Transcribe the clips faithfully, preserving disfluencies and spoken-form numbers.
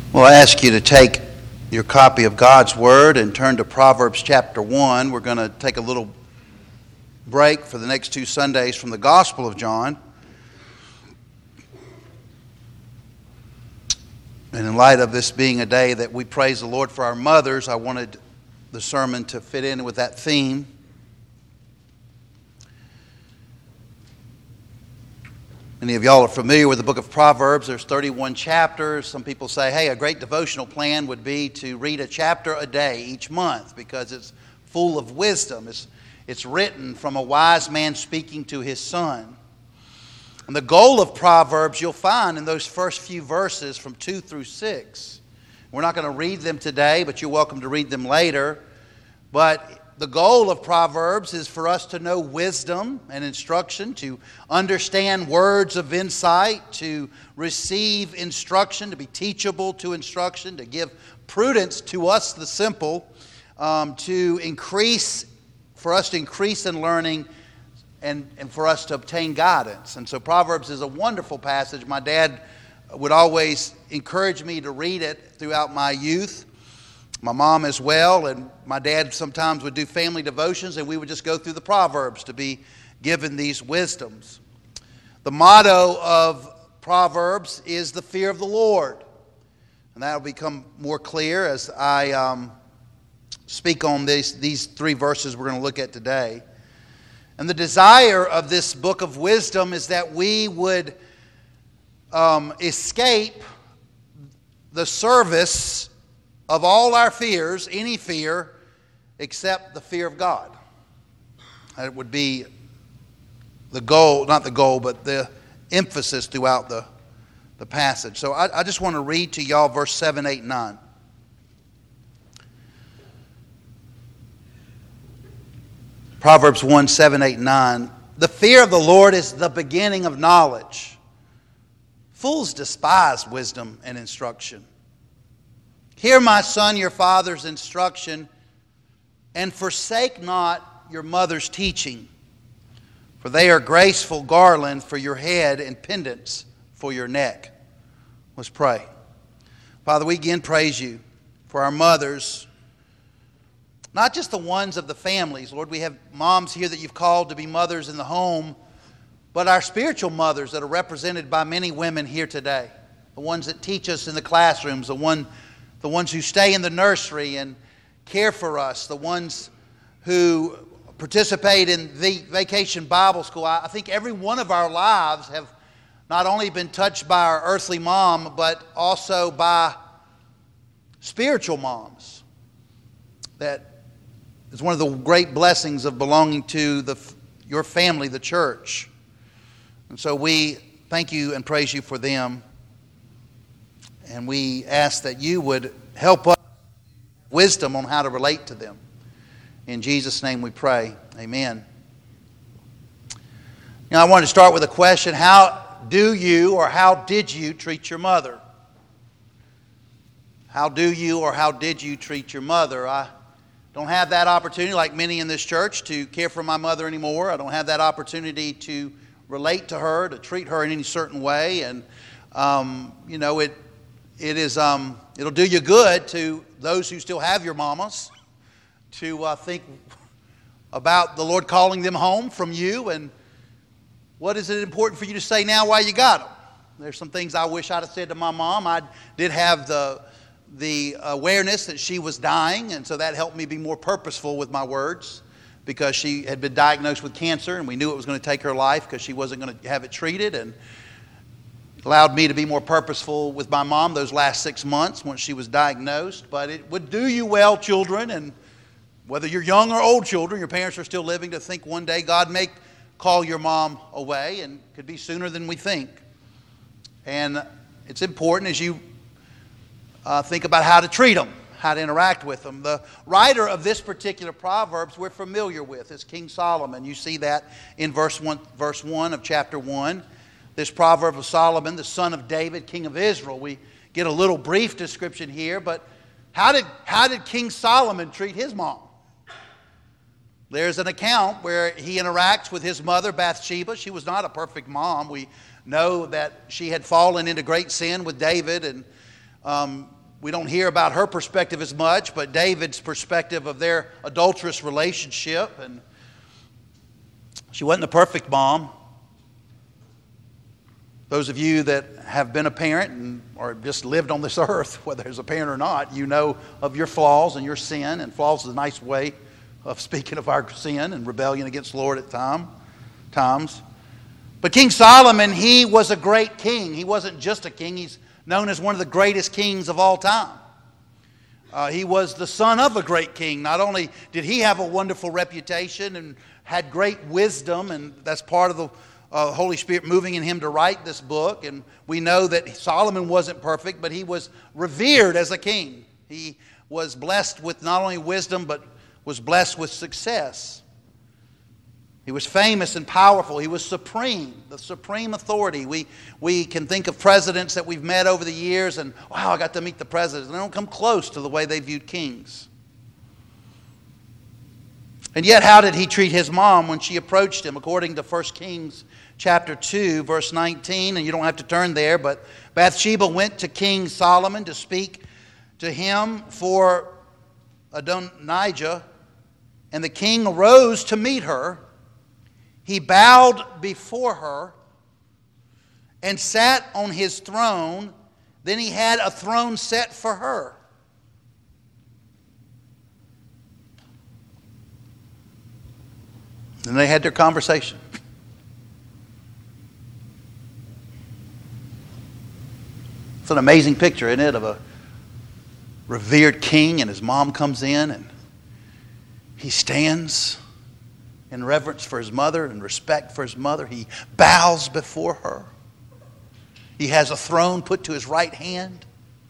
Well, I ask you to take your copy of God's Word and turn to Proverbs chapter one. We're going to take a little break for the next two Sundays from the Gospel of John. And in light of this being a day that we praise the Lord for our mothers, I wanted the sermon to fit in with that theme. Many of y'all are familiar with the book of Proverbs. There's thirty-one chapters. Some people say, hey, a great devotional plan would be to read a chapter a day each month because it's full of wisdom. It's, it's written from a wise man speaking to his son. And the goal of Proverbs you'll find in those first few verses from two through six. We're not going to read them today, but you're welcome to read them later. But the goal of Proverbs is for us to know wisdom and instruction, to understand words of insight, to receive instruction, to be teachable to instruction, to give prudence to us, the simple, um, to increase, for us to increase in learning and, and for us to obtain guidance. And so Proverbs is a wonderful passage. My dad would always encourage me to read it throughout my youth. My mom as well, and my dad sometimes would do family devotions, and we would just go through the Proverbs to be given these wisdoms. The motto of Proverbs is the fear of the Lord. And that will become more clear as I um, speak on these, these three verses we're going to look at today. And the desire of this book of wisdom is that we would um, escape the service of all our fears, any fear, except the fear of God. That would be the goal, not the goal, but the emphasis throughout the, the passage. So I, I just want to read to y'all verse seven, eight, nine. Proverbs one, seven, eight, nine. The fear of the Lord is the beginning of knowledge. Fools despise wisdom and instruction. Hear, my son, your father's instruction, and forsake not your mother's teaching, for they are graceful garland for your head and pendants for your neck. Let's pray. Father, we again praise you for our mothers, not just the ones of the families. Lord, we have moms here that you've called to be mothers in the home, but our spiritual mothers that are represented by many women here today, the ones that teach us in the classrooms, the one The ones who stay in the nursery and care for us, the ones who participate in the Vacation Bible School. I think every one of our lives have not only been touched by our earthly mom, but also by spiritual moms. That is one of the great blessings of belonging to the, your family, the church. And so we thank you and praise you for them. And we ask that you would help us wisdom on how to relate to them. In Jesus' name we pray. Amen. Now I want to start with a question. How do you or how did you treat your mother? How do you or how did you treat your mother? I don't have that opportunity, like many in this church, to care for my mother anymore. I don't have that opportunity to relate to her, to treat her in any certain way. And, um, you know, it It is. Um, it'll do you good, to those who still have your mamas, to uh, think about the Lord calling them home from you, and what is it important for you to say now while you got them. There's some things I wish I'd have said to my mom. I did have the the awareness that she was dying, and so that helped me be more purposeful with my words, because she had been diagnosed with cancer, and we knew it was going to take her life because she wasn't going to have it treated, and allowed me to be more purposeful with my mom those last six months once she was diagnosed. But it would do you well, children, and whether you're young or old children, your parents are still living, to think one day God may call your mom away, and could be sooner than we think. And it's important as you uh, think about how to treat them, how to interact with them. The writer of this particular Proverbs we're familiar with is King Solomon. You see that in verse one, verse one of chapter one. This proverb of Solomon, the son of David, king of Israel. We get a little brief description here, but how did, how did King Solomon treat his mom? There's an account where he interacts with his mother, Bathsheba. She was not a perfect mom. We know that she had fallen into great sin with David, and um, we don't hear about her perspective as much, but David's perspective of their adulterous relationship. And she wasn't the perfect mom. Those of you that have been a parent and, or just lived on this earth, whether as a parent or not, you know of your flaws and your sin. And flaws is a nice way of speaking of our sin and rebellion against the Lord at time, times. But King Solomon, he was a great king. He wasn't just a king. He's known as one of the greatest kings of all time. Uh, he was the son of a great king. Not only did he have a wonderful reputation and had great wisdom, and that's part of the Uh, Holy Spirit moving in him to write this book. And we know that Solomon wasn't perfect, but he was revered as a king. He was blessed with not only wisdom, but was blessed with success. He was famous and powerful. He was supreme, the supreme authority. We, we can think of presidents that we've met over the years, and wow, I got to meet the presidents. They don't come close to the way they viewed kings. And yet, how did he treat his mom when she approached him? According to First Kings chapter two, verse nineteen, and you don't have to turn there, but Bathsheba went to King Solomon to speak to him for Adonijah, and the king arose to meet her. He bowed before her and sat on his throne. Then he had a throne set for her. And they had their conversation. It's an amazing picture, isn't it, of a revered king, and his mom comes in and he stands in reverence for his mother and respect for his mother. He bows before her. He has a throne put to his right hand.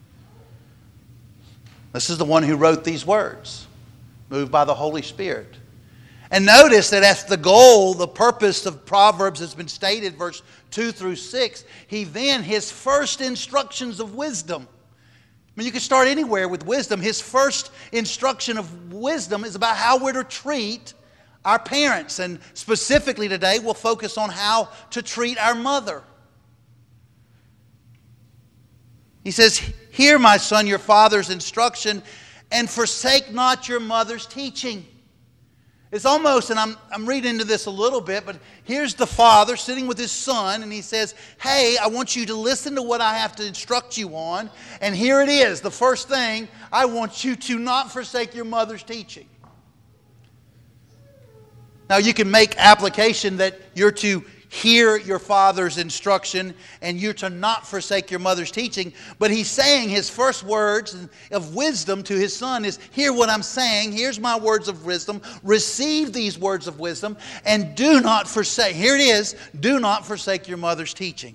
This is the one who wrote these words, moved by the Holy Spirit. And notice that as the goal, the purpose of Proverbs has been stated, verse two through six. He then, his first instructions of wisdom. I mean, you can start anywhere with wisdom. His first instruction of wisdom is about how we're to treat our parents. And specifically today, we'll focus on how to treat our mother. He says, "Hear, my son, your father's instruction, and forsake not your mother's teaching." It's almost, and I'm, I'm reading into this a little bit, but here's the father sitting with his son, and he says, hey, I want you to listen to what I have to instruct you on. And here it is. The first thing, I want you to not forsake your mother's teaching. Now, you can make application that you're to hear your father's instruction and you're to not forsake your mother's teaching. But he's saying his first words of wisdom to his son is, hear what I'm saying. Here's my words of wisdom. Receive these words of wisdom and do not forsake. Here it is. Do not forsake your mother's teaching.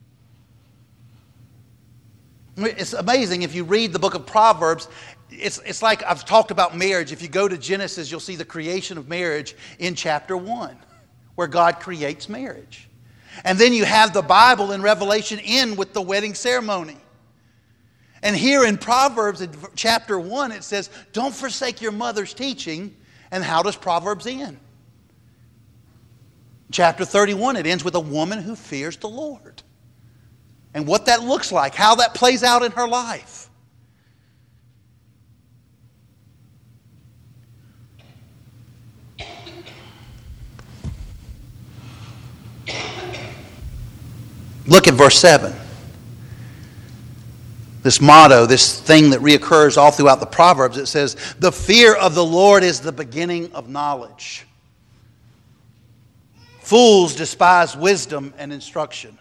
It's amazing if you read the book of Proverbs. It's, it's like I've talked about marriage. If you go to Genesis, you'll see the creation of marriage in chapter one, where God creates marriage. And then you have the Bible in Revelation end with the wedding ceremony. And here in Proverbs in chapter one, it says, don't forsake your mother's teaching. And how does Proverbs end? Chapter thirty-one, it ends with a woman who fears the Lord. And what that looks like, how that plays out in her life. Look at verse seven. This motto, this thing that reoccurs all throughout the Proverbs, it says, the fear of the Lord is the beginning of knowledge. Fools despise wisdom and instruction.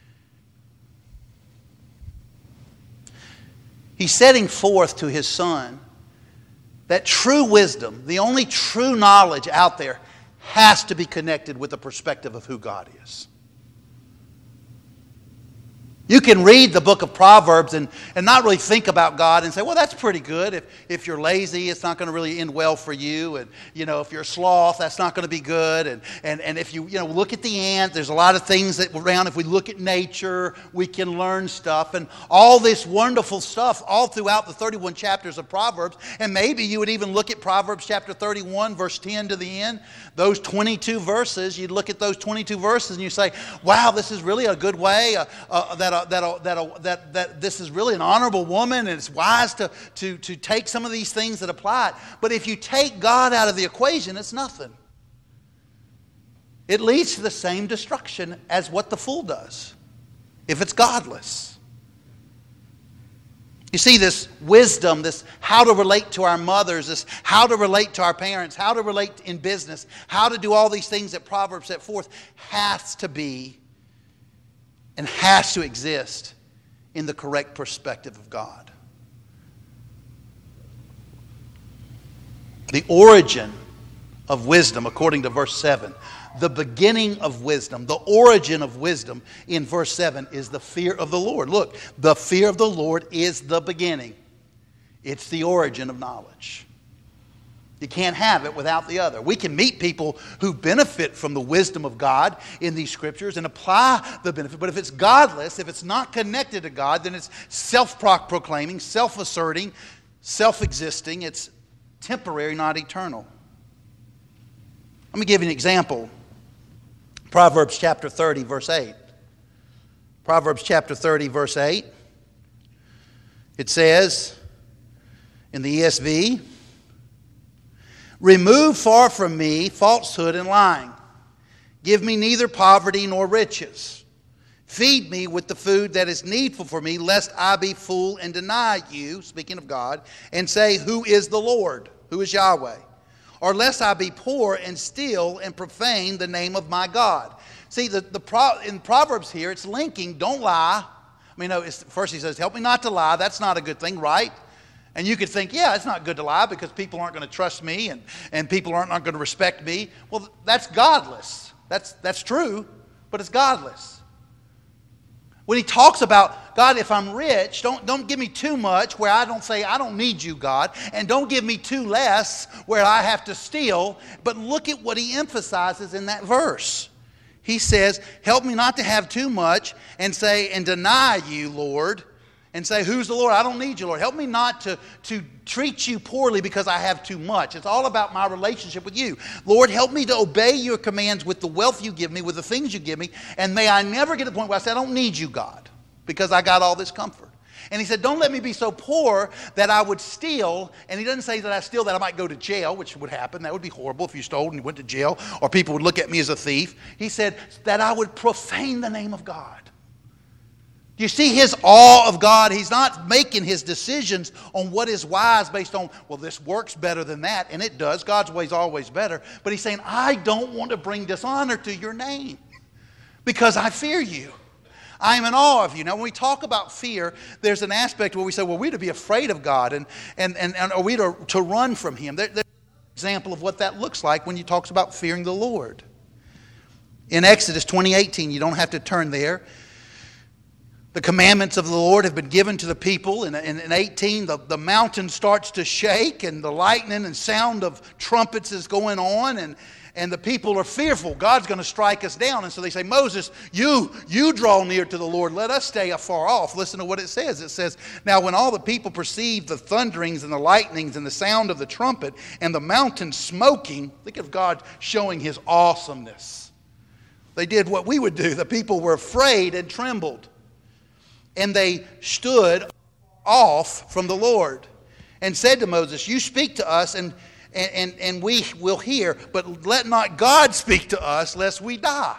He's setting forth to his son that true wisdom, the only true knowledge out there, has to be connected with the perspective of who God is. You can read the book of Proverbs and, and not really think about God and say, well, that's pretty good. If, if you're lazy, it's not going to really end well for you. And, you know, if you're a sloth, that's not going to be good. And, and, and if you, you know, look at the ant, there's a lot of things that around. If we look at nature, we can learn stuff. And all this wonderful stuff all throughout the thirty-one chapters of Proverbs. And maybe you would even look at Proverbs chapter thirty-one, verse ten to the end. Those twenty-two verses, you'd look at those twenty-two verses and you say, wow, this is really a good way uh, uh, that a that, that, that, that, that this is really an honorable woman and it's wise to, to, to take some of these things that apply. But if you take God out of the equation, it's nothing. It leads to the same destruction as what the fool does, if it's godless. You see, this wisdom, this how to relate to our mothers, this how to relate to our parents, how to relate in business, how to do all these things that Proverbs set forth, has to be and has to exist in the correct perspective of God. The origin of wisdom, according to verse seven, the beginning of wisdom, the origin of wisdom in verse seven is the fear of the Lord. Look, the fear of the Lord is the beginning. It's the origin of knowledge. You can't have it without the other. We can meet people who benefit from the wisdom of God in these scriptures and apply the benefit. But if it's godless, if it's not connected to God, then it's self-proclaiming, self-asserting, self-existing. It's temporary, not eternal. Let me give you an example. Proverbs chapter thirty, verse eight. Proverbs chapter thirty, verse eight. It says in the E S V, "Remove far from me falsehood and lying. Give me neither poverty nor riches. Feed me with the food that is needful for me, lest I be full and deny you," speaking of God, "and say, who is the Lord?" Who is Yahweh? "Or lest I be poor and steal and profane the name of my God." See, the, the pro, in Proverbs here, it's linking, don't lie. I mean, no, it's, first he says, help me not to lie. That's not a good thing, right? And you could think, yeah, it's not good to lie because people aren't going to trust me and, and people aren't, aren't going to respect me. Well, that's godless. That's, that's true, but it's godless. When he talks about, God, if I'm rich, don't, don't give me too much where I don't say, I don't need you, God. And don't give me too less where I have to steal. But look at what he emphasizes in that verse. He says, help me not to have too much and say, and deny you, Lord. And say, who's the Lord? I don't need you, Lord. Help me not to, to treat you poorly because I have too much. It's all about my relationship with you. Lord, help me to obey your commands with the wealth you give me, with the things you give me. And may I never get to the point where I say, I don't need you, God, because I got all this comfort. And he said, don't let me be so poor that I would steal. And he doesn't say that I steal that I might go to jail, which would happen. That would be horrible if you stole and you went to jail, or people would look at me as a thief. He said that I would profane the name of God. You see his awe of God. He's not making his decisions on what is wise based on, well, this works better than that. And it does. God's way is always better. But he's saying, I don't want to bring dishonor to your name because I fear you. I am in awe of you. Now, when we talk about fear, there's an aspect where we say, well, we're to be afraid of God and, and, and, and are we to, to run from him. There, there's an example of what that looks like when he talks about fearing the Lord. In Exodus twenty eighteen, you don't have to turn there. The commandments of the Lord have been given to the people. In, in, in eighteen, the, the mountain starts to shake and the lightning and sound of trumpets is going on. And, and the people are fearful. God's going to strike us down. And so they say, Moses, you, you draw near to the Lord. Let us stay afar off. Listen to what it says. It says, now when all the people perceived the thunderings and the lightnings and the sound of the trumpet and the mountain smoking, think of God showing his awesomeness. They did what we would do. The people were afraid and trembled. And they stood off from the Lord and said to Moses, you speak to us and, and, and we will hear, but let not God speak to us lest we die.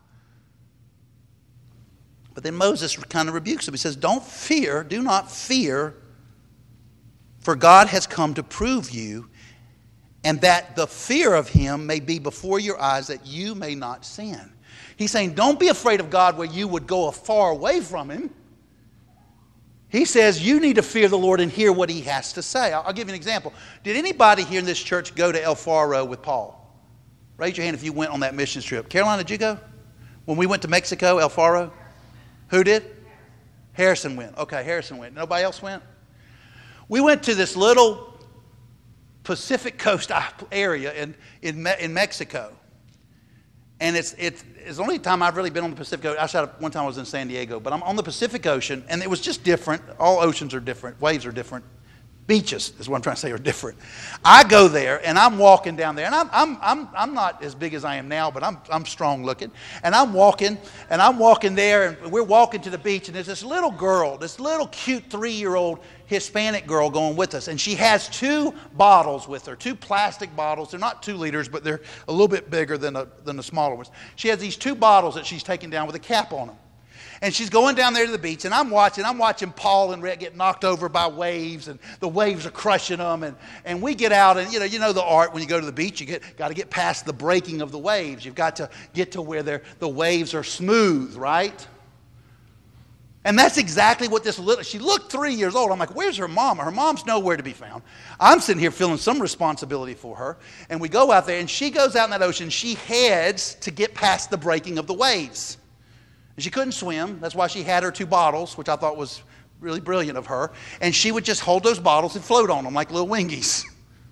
But then Moses kind of rebukes them. He says, don't fear, do not fear, for God has come to prove you, and that the fear of him may be before your eyes, that you may not sin. He's saying, don't be afraid of God where you would go far away from him. He says you need to fear the Lord and hear what he has to say. I'll give you an example. Did anybody here in this church go to El Faro with Paul? Raise your hand if you went on that mission trip. Caroline, did you go? When we went to Mexico, El Faro? Who did? Harrison went. Okay, Harrison went. Nobody else went? We went to this little Pacific Coast area in, in, in Mexico. And it's, it's, it's the only time I've really been on the Pacific Ocean. Outside of one time I was in San Diego. But I'm on the Pacific Ocean, and it was just different. All oceans are different. Waves are different. Beaches is what I'm trying to say are different. I go there and I'm walking down there, and I'm I'm I'm I'm not as big as I am now, but I'm I'm strong looking. And I'm walking and I'm walking there, and we're walking to the beach, and there's this little girl, this little cute three-year-old Hispanic girl going with us, and she has two bottles with her, two plastic bottles. They're not two liters, but they're a little bit bigger than a, than the smaller ones. She has these two bottles that she's taking down with a cap on them. And she's going down there to the beach, and I'm watching. I'm watching Paul and Rhett get knocked over by waves, and the waves are crushing them. And, and we get out, and you know, you know the art when you go to the beach, you get got to get past the breaking of the waves. You've got to get to where the waves are smooth, right? And that's exactly what this little. She looked three years old. I'm like, where's her mom? Her mom's nowhere to be found. I'm sitting here feeling some responsibility for her, and we go out there, and she goes out in that ocean. She heads to get past the breaking of the waves. She couldn't swim. That's why she had her two bottles, which I thought was really brilliant of her. And she would just hold those bottles and float on them like little wingies.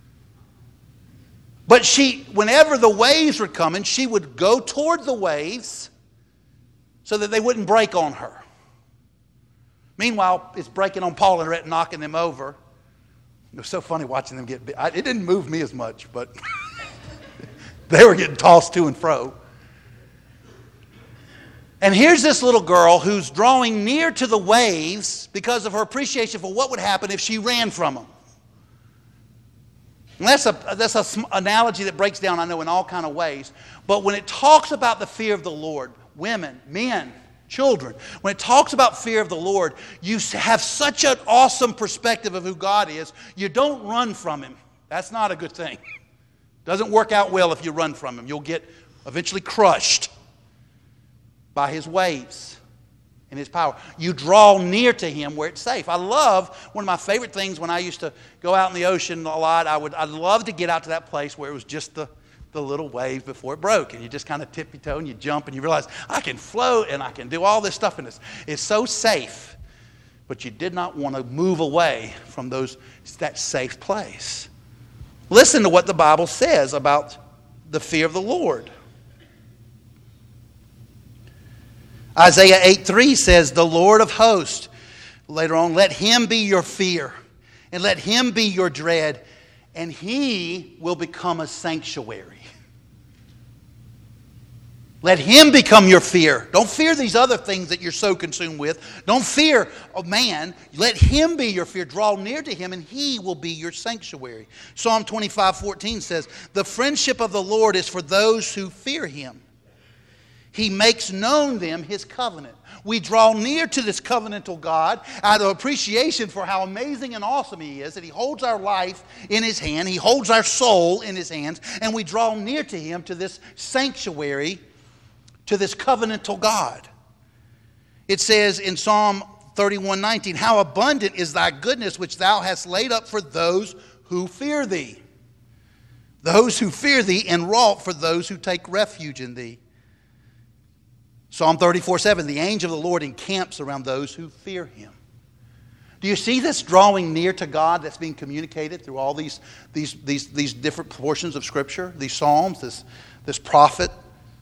But she, whenever the waves were coming, she would go toward the waves so that they wouldn't break on her. Meanwhile, it's breaking on Paul and Rhett, knocking them over. It was so funny watching them get bit. It didn't move me as much, but they were getting tossed to and fro. And here's this little girl who's drawing near to the waves because of her appreciation for what would happen if she ran from them. And that's a that's an analogy that breaks down, I know, in all kind of ways. But when it talks about the fear of the Lord, women, men, children, when it talks about fear of the Lord, you have such an awesome perspective of who God is. You don't run from Him. That's not a good thing. Doesn't work out well if you run from Him. You'll get eventually crushed by His waves and His power. You draw near to Him where it's safe. I love, one of my favorite things when I used to go out in the ocean a lot, I would I'd love to get out to that place where it was just the, the little wave before it broke. And you just kind of tippy-toe and you jump and you realize, I can float and I can do all this stuff, and it's, it's so safe. But you did not want to move away from those that safe place. Listen to what the Bible says about the fear of the Lord. Isaiah eight three says, the Lord of hosts, later on, let Him be your fear, and let Him be your dread, and He will become a sanctuary. Let Him become your fear. Don't fear these other things that you're so consumed with. Don't fear a man. Let Him be your fear. Draw near to Him, and He will be your sanctuary. Psalm twenty-five fourteen says, the friendship of the Lord is for those who fear Him. He makes known them His covenant. We draw near to this covenantal God out of appreciation for how amazing and awesome He is, that He holds our life in His hand. He holds our soul in His hands. And we draw near to Him, to this sanctuary, to this covenantal God. It says in Psalm thirty-one nineteen, how abundant is Thy goodness which Thou hast laid up for those who fear Thee. Those who fear Thee, and wrought for those who take refuge in Thee. Psalm thirty-four seven, the angel of the Lord encamps around those who fear Him. Do you see this drawing near to God that's being communicated through all these, these, these, these different portions of Scripture, these Psalms, this, this prophet?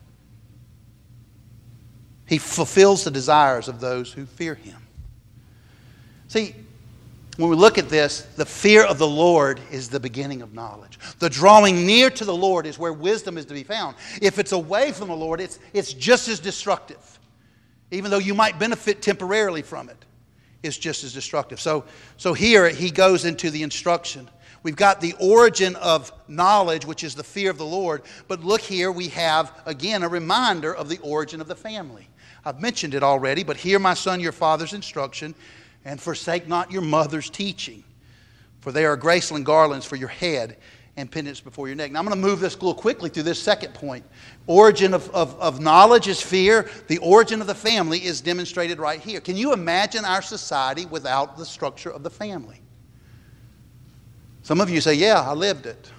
He fulfills the desires of those who fear Him. See, when we look at this, the fear of the Lord is the beginning of knowledge. The drawing near to the Lord is where wisdom is to be found. If it's away from the Lord, it's, it's just as destructive. Even though you might benefit temporarily from it, it's just as destructive. So, so here he goes into the instruction. We've got the origin of knowledge, which is the fear of the Lord. But look here, we have, again, a reminder of the origin of the family. I've mentioned it already, but hear, my son, your father's instruction, and forsake not your mother's teaching, for they are graceful and garlands for your head and pendants before your neck. Now I'm going to move this a little quickly through this second point. Origin of, of, of knowledge is fear. The origin of the family is demonstrated right here. Can you imagine our society without the structure of the family? Some of you say, yeah, I lived it.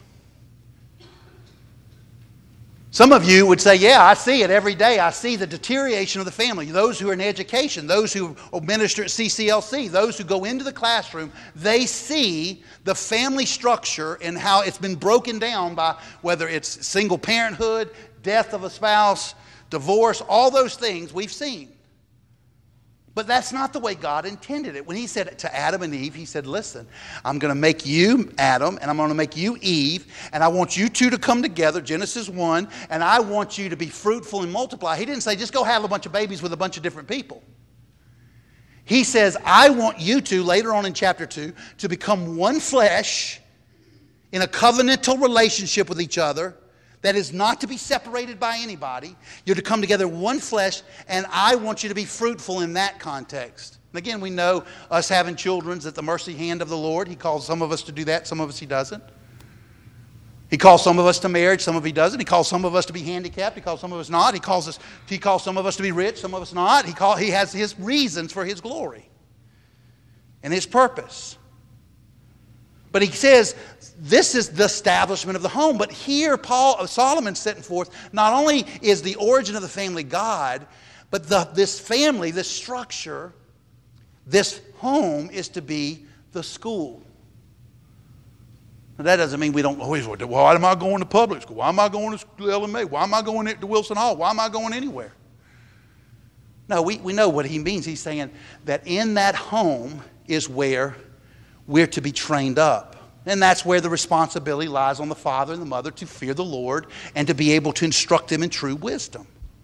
Some of you would say, yeah, I see it every day. I see the deterioration of the family. Those who are in education, those who minister at C C L C, those who go into the classroom, they see the family structure and how it's been broken down by whether it's single parenthood, death of a spouse, divorce, all those things we've seen. But that's not the way God intended it. When he said to Adam and Eve, he said, listen, I'm going to make you, Adam, and I'm going to make you, Eve, and I want you two to come together, Genesis one, and I want you to be fruitful and multiply. He didn't say, just go have a bunch of babies with a bunch of different people. He says, I want you two, later on in chapter two, to become one flesh in a covenantal relationship with each other that is not to be separated by anybody. You're to come together one flesh, and I want you to be fruitful in that context. And again, we know us having children is at the mercy hand of the Lord. He calls some of us to do that, some of us he doesn't. He calls some of us to marriage, some of he doesn't. He calls some of us to be handicapped, he calls some of us not. He calls us, he calls some of us to be rich, some of us not. He call, he has his reasons for his glory and his purpose. But he says, this is the establishment of the home. But here, Paul, Solomon's setting forth, not only is the origin of the family God, but the, this family, this structure, this home is to be the school. Now, that doesn't mean we don't always, well, why am I going to public school? Why am I going to L M A? Why am I going to Wilson Hall? Why am I going anywhere? No, we, we know what he means. He's saying that in that home is where we're to be trained up. And that's where the responsibility lies on the father and the mother to fear the Lord and to be able to instruct them in true wisdom.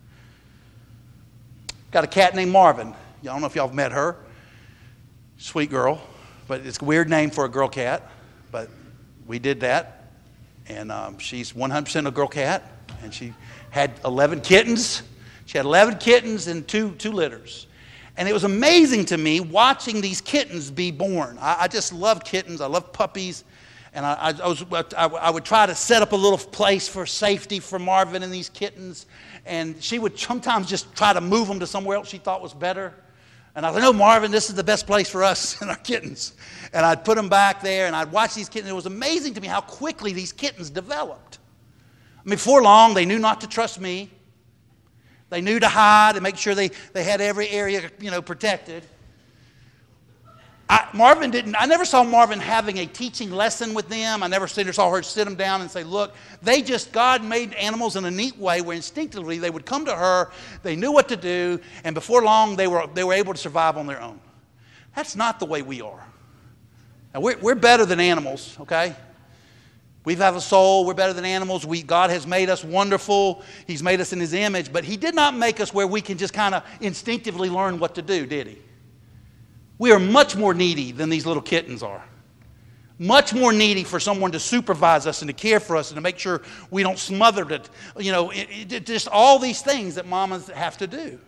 Got a cat named Marvin. I don't know if y'all have met her. Sweet girl. But it's a weird name for a girl cat. But we did that. And um, she's one hundred percent a girl cat. And she had eleven kittens. She had eleven kittens and two, two litters. And it was amazing to me watching these kittens be born. I, I just love kittens. I love puppies. And I, I, I, was, I, I would try to set up a little place for safety for Marvin and these kittens. And she would sometimes just try to move them to somewhere else she thought was better. And I was like, no, Marvin, this is the best place for us and our kittens. And I'd put them back there, and I'd watch these kittens. It was amazing to me how quickly these kittens developed. I mean, before long, they knew not to trust me. They knew to hide and make sure they, they had every area, you know, protected. I, Marvin didn't, I never saw Marvin having a teaching lesson with them. I never saw her sit them down and say, look, they just, God made animals in a neat way where instinctively they would come to her, they knew what to do, and before long they were, they were able to survive on their own. That's not the way we are. Now, we're, we're better than animals, okay? We have a soul. We're better than animals. We, God has made us wonderful. He's made us in His image. But He did not make us where we can just kind of instinctively learn what to do, did He? We are much more needy than these little kittens are. Much more needy for someone to supervise us and to care for us and to make sure we don't smother it. You know, it, it, just all these things that mamas have to do.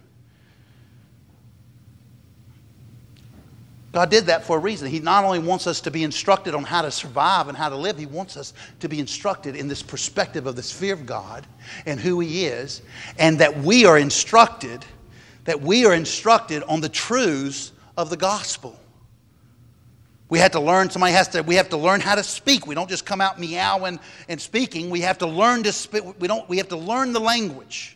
God did that for a reason. He not only wants us to be instructed on how to survive and how to live, He wants us to be instructed in this perspective of this fear of God and who He is, and that we are instructed, that we are instructed on the truths of the gospel. We have to learn, somebody has to, we have to learn how to speak. We don't just come out meowing and speaking. We have to learn to speak. We don't, we have to learn the language.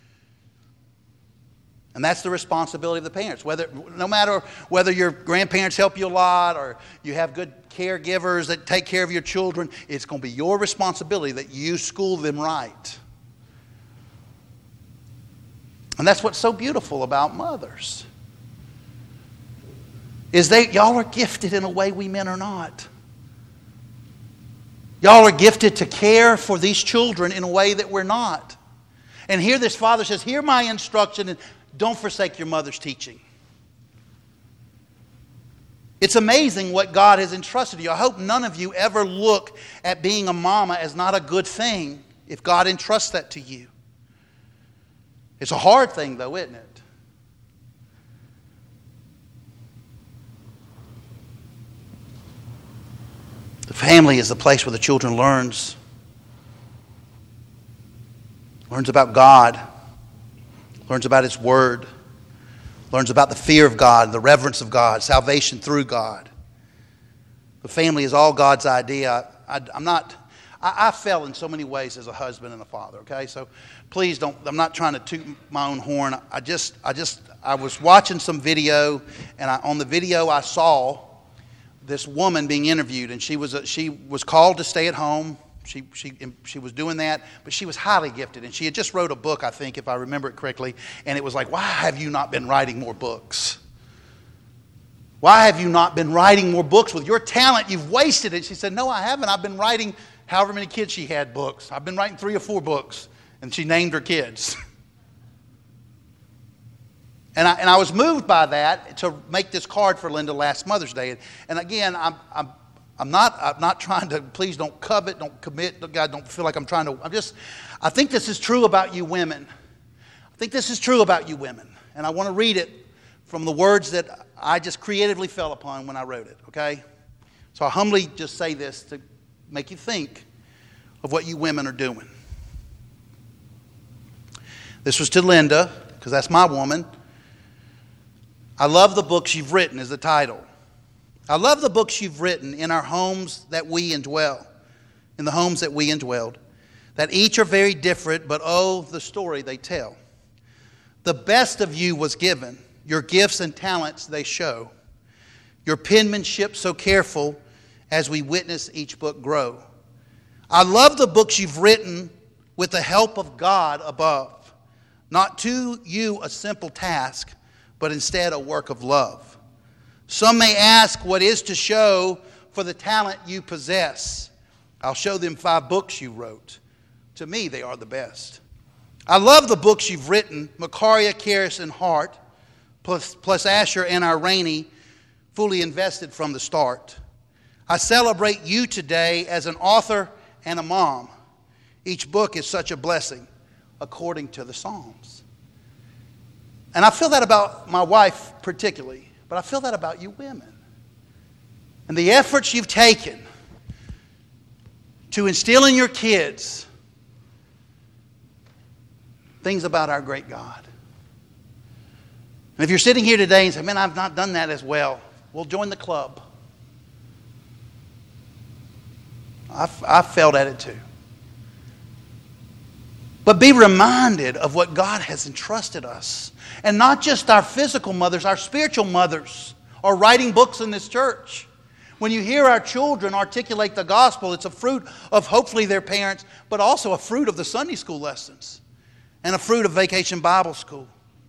And that's the responsibility of the parents. Whether, no matter whether your grandparents help you a lot or you have good caregivers that take care of your children, it's going to be your responsibility that you school them right. And that's what's so beautiful about mothers. Is they, y'all are gifted in a way we men are not. Y'all are gifted to care for these children in a way that we're not. And here this father says, hear my instruction and don't forsake your mother's teaching. It's amazing what God has entrusted you. I hope none of you ever look at being a mama as not a good thing if God entrusts that to you. It's a hard thing though, isn't it? The family is the place where the children learns. Learns about God. Learns about His Word. Learns about the fear of God, the reverence of God, salvation through God. The family is all God's idea. I, I, I'm not, I, I fell in so many ways as a husband and a father, okay? So please don't, I'm not trying to toot my own horn. I just, I just, I was watching some video, and I, on the video I saw this woman being interviewed, and she was a, she was called to stay at home. She she she was doing that, but she was highly gifted, and she had just wrote a book, I think, if I remember it correctly. And it was like, why have you not been writing more books? Why have you not been writing more books? With your talent, you've wasted it. She said, no, I haven't. I've been writing however many kids she had books. I've been writing three or four books. And she named her kids. and, I, and I was moved by that to make this card for Linda last Mother's Day. And, and again, I'm, I'm, I'm, not, I'm not trying to, please don't covet, don't commit. God, don't feel like I'm trying to, I'm just, I think this is true about you women. I think this is true about you women. And I want to read it from the words that I just creatively fell upon when I wrote it, okay? So I humbly just say this to make you think of what you women are doing. This was to Linda, because that's my woman. I love the books you've written is the title. I love the books you've written in our homes that we indwell, in the homes that we indwelled, that each are very different, but oh, the story they tell. The best of you was given. Your gifts and talents they show. Your penmanship so careful as we witness each book grow. I love the books you've written with the help of God above. Not to you a simple task, but instead a work of love. Some may ask what is to show for the talent you possess. I'll show them five books you wrote. To me, they are the best. I love the books you've written, Macaria, Karis, and Hart, plus, plus Asher and Irene, fully invested from the start. I celebrate you today as an author and a mom. Each book is such a blessing, according to the Psalms. And I feel that about my wife particularly, but I feel that about you women. And the efforts you've taken to instill in your kids things about our great God. And if you're sitting here today and say, man, I've not done that as well, well, join the club. I've, I've failed at it too. But be reminded of what God has entrusted us. And not just our physical mothers, our spiritual mothers are writing books in this church. When you hear our children articulate the gospel, it's a fruit of hopefully their parents, but also a fruit of the Sunday school lessons and a fruit of Vacation Bible School.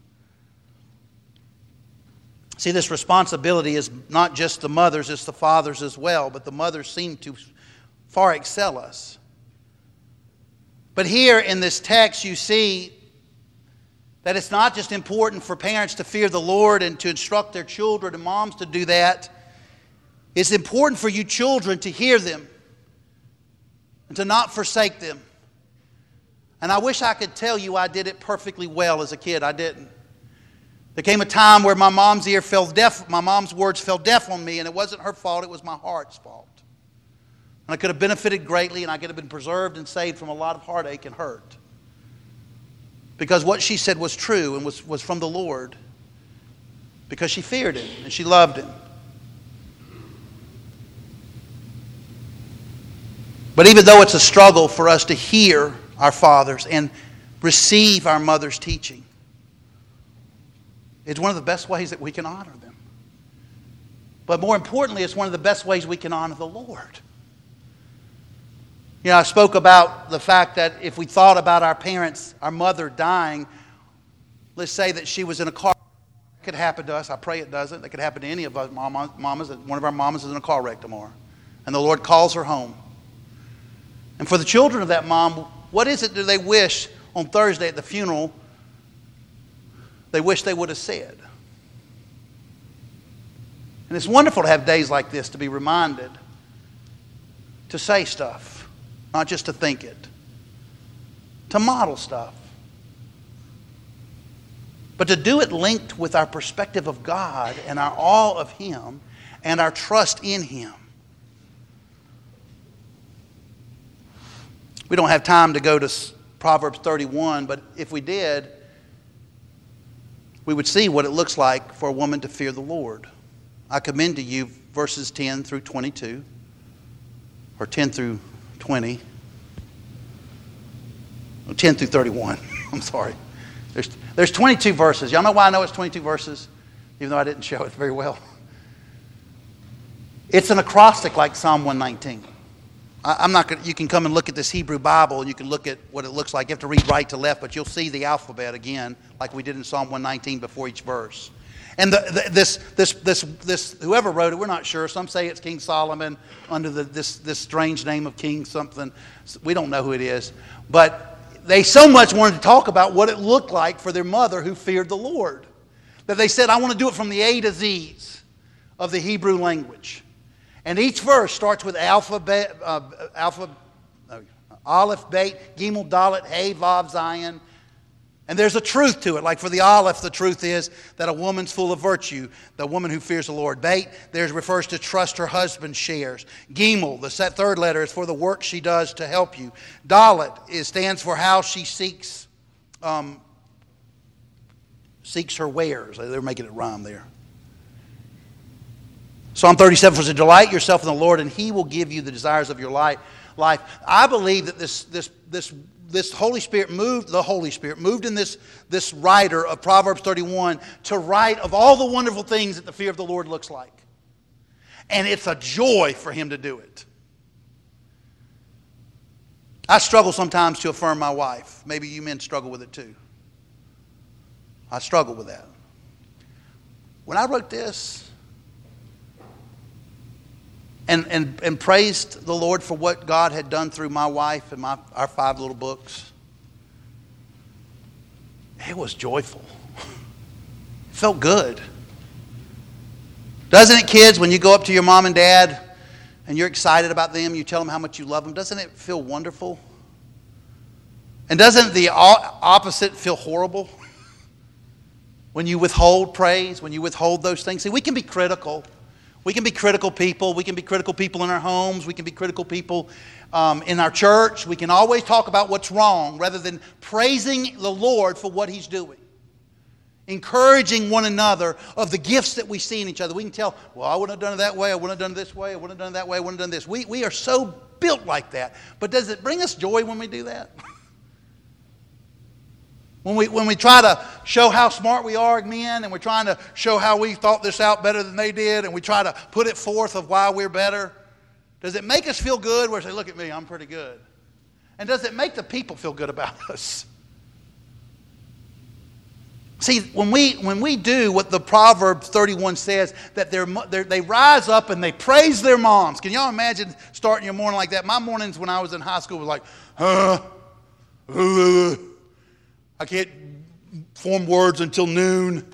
See, this responsibility is not just the mothers, it's the fathers as well, but the mothers seem to far excel us. But here in this text you see that it's not just important for parents to fear the Lord and to instruct their children and moms to do that. It's important for you children to hear them and to not forsake them. And I wish I could tell you I did it perfectly well as a kid. I didn't. There came a time where my mom's ear fell deaf, my mom's words fell deaf on me, and it wasn't her fault, it was my heart's fault. And I could have benefited greatly, and I could have been preserved and saved from a lot of heartache and hurt. Because what she said was true and was, was from the Lord. Because she feared Him and she loved Him. But even though it's a struggle for us to hear our fathers and receive our mother's teaching, it's one of the best ways that we can honor them. But more importantly, it's one of the best ways we can honor the Lord. You know, I spoke about the fact that if we thought about our parents, our mother dying, let's say that she was in a car. It could happen to us. I pray it doesn't. It could happen to any of us mamas. One of our mamas is in a car wreck tomorrow. And the Lord calls her home. And for the children of that mom, what is it do they wish on Thursday at the funeral they wish they would have said? And it's wonderful to have days like this to be reminded to say stuff. Not just to think it. To model stuff. But to do it linked with our perspective of God and our awe of Him and our trust in Him. We don't have time to go to Proverbs thirty-one, but if we did, we would see what it looks like for a woman to fear the Lord. I commend to you verses ten through twenty-two, or ten through twenty. ten through thirty-one. I'm sorry. There's, there's twenty-two verses. Y'all know why I know it's twenty-two verses? Even though I didn't show it very well. It's an acrostic like Psalm one nineteen. I, I'm not gonna, you can come and look at this Hebrew Bible and you can look at what it looks like. You have to read right to left, but you'll see the alphabet again like we did in Psalm one nineteen before each verse. And the, the, this, this, this, this, whoever wrote it, we're not sure. Some say it's King Solomon under the, this, this strange name of King something. We don't know who it is. But they so much wanted to talk about what it looked like for their mother who feared the Lord, that they said, I want to do it from the A to Z's of the Hebrew language. And each verse starts with alpha, uh, alpha, no, Aleph, Bet, Gimel, Dalet, Hey, Vav, Zion. And there's a truth to it. Like for the Aleph, the truth is that a woman's full of virtue, the woman who fears the Lord. Bet, there refers to trust her husband shares. Gimel, the third letter, is for the work she does to help you. Dalet is, stands for how she seeks um, seeks her wares. They're making it rhyme there. Psalm thirty-seven says, delight yourself in the Lord, and He will give you the desires of your life. Life. I believe that this this this this Holy Spirit moved, the Holy Spirit moved in this, this writer of Proverbs thirty-one to write of all the wonderful things that the fear of the Lord looks like. And it's a joy for him to do it. I struggle sometimes to affirm my wife. Maybe you men struggle with it too. I struggle with that. When I wrote this, And, and, and praised the Lord for what God had done through my wife and my, our five little books, it was joyful. It felt good. Doesn't it, kids, when you go up to your mom and dad and you're excited about them, you tell them how much you love them, doesn't it feel wonderful? And doesn't the opposite feel horrible? When you withhold praise, when you withhold those things. See, we can be critical. We can be critical people. We can be critical people in our homes. We can be critical people um, in our church. We can always talk about what's wrong rather than praising the Lord for what He's doing. Encouraging one another of the gifts that we see in each other. We can tell, well, I wouldn't have done it that way. I wouldn't have done it this way. I wouldn't have done it that way. I wouldn't have done this. We, we are so built like that. But does it bring us joy when we do that? When we, when we try to show how smart we are, men, and we're trying to show how we thought this out better than they did, and we try to put it forth of why we're better, does it make us feel good where we say, look at me, I'm pretty good? And does it make the people feel good about us? See, when we, when we do what the Proverbs thirty-one says, that they're, they're, they rise up and they praise their moms. Can y'all imagine starting your morning like that? My mornings when I was in high school was like, huh, uh, I can't form words until noon.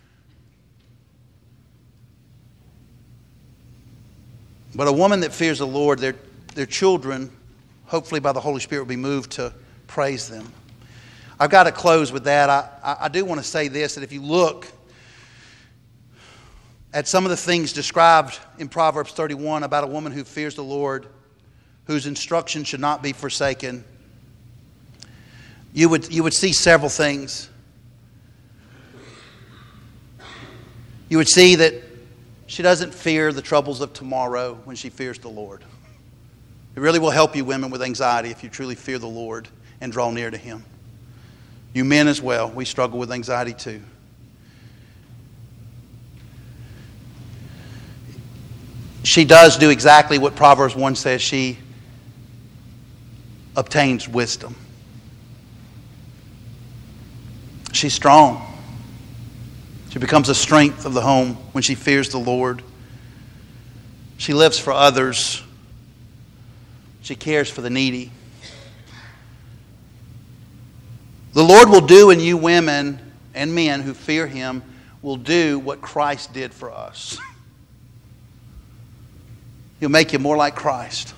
But a woman that fears the Lord, their, their children, hopefully by the Holy Spirit, will be moved to praise them. I've got to close with that. I, I, I do want to say this, that if you look at some of the things described in Proverbs thirty-one about a woman who fears the Lord, whose instruction should not be forsaken, You would, you would see several things. You would see that she doesn't fear the troubles of tomorrow when she fears the Lord. It really will help you women with anxiety if you truly fear the Lord and draw near to Him. You men as well, we struggle with anxiety too. She does do exactly what Proverbs one says. She obtains wisdom. She's strong. She becomes a strength of the home when she fears the Lord. She lives for others. She cares for the needy. The Lord will do in you women and men who fear Him, will do what Christ did for us. He'll make you more like Christ.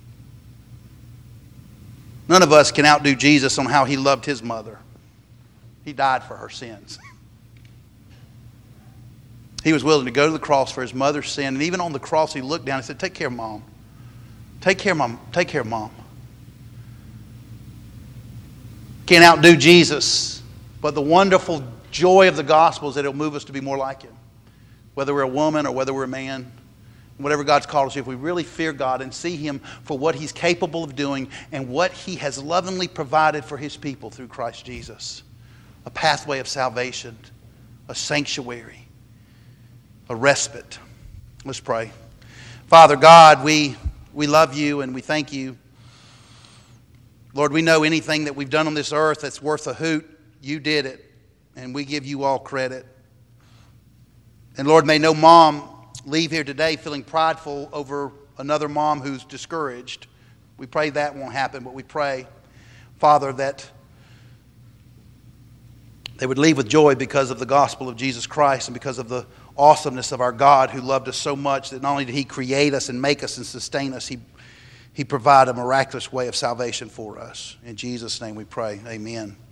None of us can outdo Jesus on how He loved His mother. He died for her sins. He was willing to go to the cross for His mother's sin. And even on the cross, He looked down and said, take care of Mom. Take care of Mom. Take care of Mom. Can't outdo Jesus. But the wonderful joy of the gospel is that it'll move us to be more like Him. Whether we're a woman or whether we're a man. Whatever God's called us to, if we really fear God and see Him for what He's capable of doing and what He has lovingly provided for His people through Christ Jesus. A pathway of salvation, a sanctuary, a respite. Let's pray. Father God, we, we love You and we thank You. Lord, we know anything that we've done on this earth that's worth a hoot, You did it, and we give You all credit. And Lord, may no mom leave here today feeling prideful over another mom who's discouraged. We pray that won't happen, but we pray, Father, that they would leave with joy because of the gospel of Jesus Christ and because of the awesomeness of our God who loved us so much that not only did He create us and make us and sustain us, He, he provided a miraculous way of salvation for us. In Jesus' name we pray. Amen.